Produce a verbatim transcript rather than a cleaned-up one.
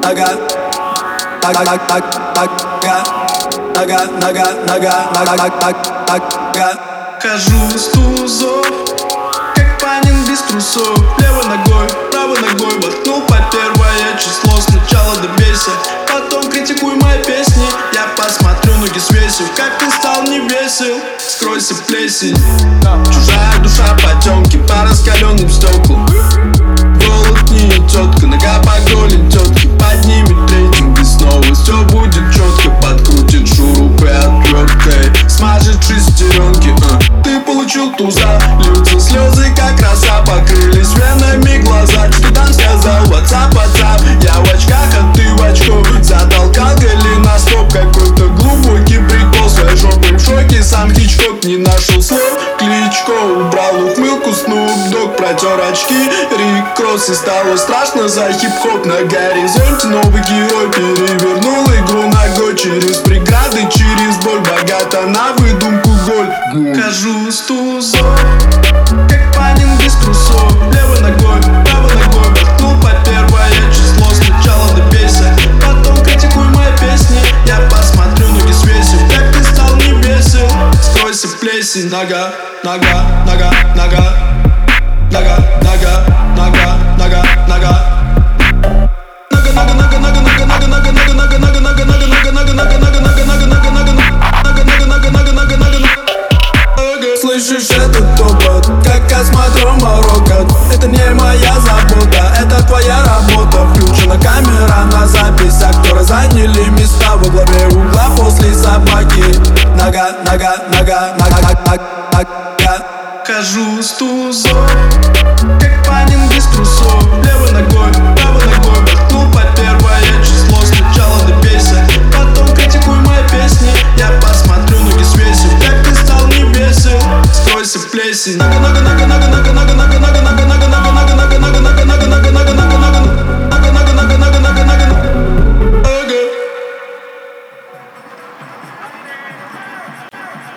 нога, нога, нога, нога, нога, нога, нога, нога. Хожу с тузов, как Панин без трусов. Левой ногой, правой ногой воткнул по первое число. Сначала добейся, потом критикуй мои песни. Я посмотрю, ноги свесив, как ты стал не весел. Скройся, плесень, чужая душа потемки по раскаленным стеклам. Голод не тетка, нога по голень тетки. Поднимет рейтинги снова, все будет четко. Подкрутит шурупы отверткой, смажет шестеренки. uh. Ты получил туза, льются слезы, как роса. Покрылись венами глаза. Что там сказал? WhatsApp, WhatsApp. Я в очках, а ты в очко. Затолкал голеностоп, какой-то глубокий прикол. Своей жопой в шоке, сам Хичкок не нашел слов. Кличко убрал ухмылку, Snoop Dogg протер очки. Рик Кросс, и стало страшно за хип-хоп. На горизонте новый герой перевернул игру ногой. Через преграды, через боль, богата на выдумку голь. Хожу с тузов, как Панин без трусов. Левой ногой, правой ногой воткнул по первое число. Сначала добейся, потом критикуй мои песни. Я посмотрю, ноги свесив, как ты стал не весел. Скройся, плесень, нога, нога, нога, нога, нога, нога, нога, нога, нога. Слышишь этот топот, как космодрома рокот. Это не моя забота, это твоя работа. Включена камера на запись, актеры заняли места во главе угла после собаки. Нога, нога, нога, нога, нога, нога. Хожу с тузов, как Панин без трусов. Левой ногой, правой ногой воткнул по первое число. Сначала добейся, потом критикуй мои песни. Я посмотрю, ноги свесив, как ты стал не весел. Скройся, плесень, нога, нога, нога, нога, нога.